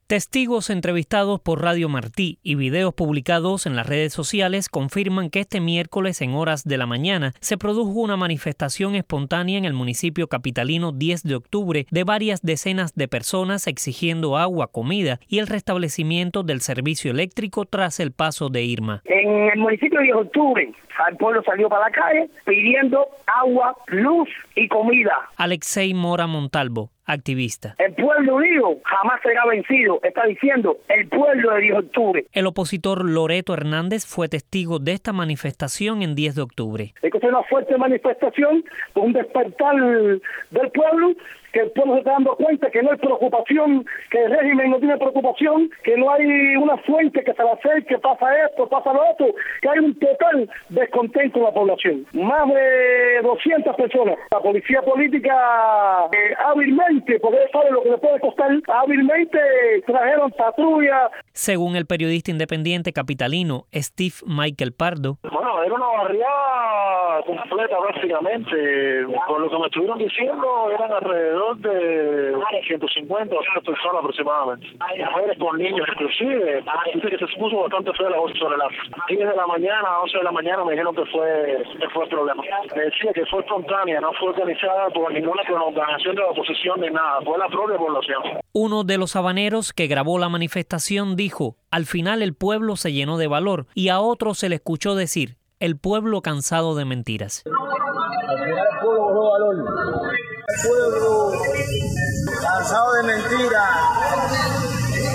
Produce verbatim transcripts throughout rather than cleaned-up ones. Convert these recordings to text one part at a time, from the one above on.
Testigos entrevistados por Radio Martí y videos publicados en las redes sociales confirman que este miércoles en horas de la mañana se produjo una manifestación espontánea en el municipio capitalino diez de octubre de varias decenas de personas exigiendo agua, comida y el restablecimiento del servicio eléctrico tras el paso de Irma. En el municipio diez de octubre, el pueblo salió para la calle pidiendo agua, luz y comida. Alexei Mora Montalvo, activista. El pueblo unido jamás será vencido, está diciendo el pueblo de diez de octubre. El opositor Loreto Hernández fue testigo de esta manifestación en diez de octubre. Es que es una fuerte manifestación, un despertar del pueblo, que el pueblo se está dando cuenta que no hay preocupación, que el régimen no tiene preocupación, que no hay una fuente que se va a hacer, que pasa esto, pasa lo otro, que hay un total descontento en la población. Más de doscientas personas. La policía política eh, hábilmente, porque ellos saben lo que le puede costar, hábilmente trajeron patrulla. Según el periodista independiente capitalino Steve Michael Pardo. Bueno, era una barriada completa básicamente. Por lo que me estuvieron diciendo, eran alrededor de ciento cincuenta o cien personas aproximadamente. Mujeres con niños inclusive. Dice que se puso bastante feo a las ocho de la diez de la mañana, a once de la mañana me dijeron que fue, que fue el problema. Me decía que fue espontánea, no fue organizada por ninguna organización de la oposición ni nada, fue la propia población. Uno de los habaneros que grabó la manifestación dijo: al final el pueblo se llenó de valor, y a otro se le escuchó decir: el pueblo cansado de mentiras. Al final el pueblo cogió valor. El pueblo cansado de mentiras.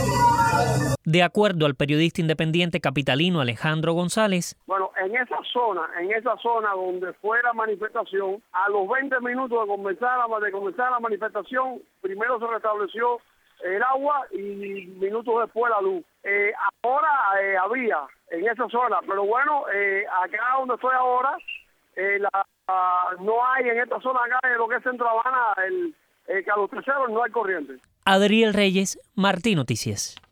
De acuerdo al periodista independiente capitalino Alejandro González. Bueno, en esa zona, en esa zona donde fue la manifestación, a los veinte minutos de comenzar la, de comenzar la manifestación, primero se restableció el agua y minutos después la luz. Eh, ahora eh, había en esa zona, pero bueno, eh, acá donde estoy ahora, eh, la, uh, no hay en esta zona acá, en lo que es Centro Habana, el, el Carlos tercero, no hay corriente. Adriel Reyes, Martí Noticias.